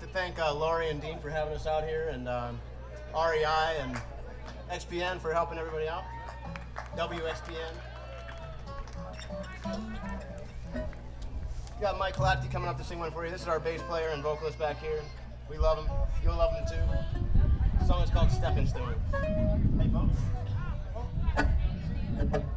to thank Laurie and Dean for having us out here, and REI and XPN for helping everybody out. WXPN. We got Mike Kalati coming up to sing one for you. This is our bass player and vocalist back here. We love him. You'll love him too. The song is called Stepping Stone. Hey, folks.